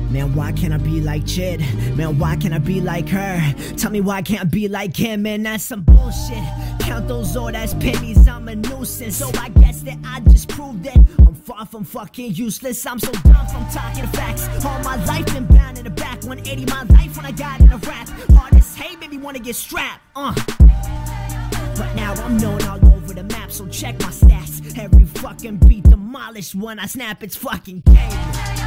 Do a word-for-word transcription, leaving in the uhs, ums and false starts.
Man, why can't I be like Chid? Man, why can't I be like her? Tell me why can't I be like him? Man, that's some bullshit. Count those old ass pennies, I'm a nuisance. So I guess that I just proved that I'm far from fucking useless. I'm so dumb from talking facts. All my life been bound in the back. one eighty my life when I got in a rap. Hard as hate, made me wanna get strapped. Uh. But now I'm known all over the map, so check my stats. Every fucking beat demolished when I snap, it's fucking game.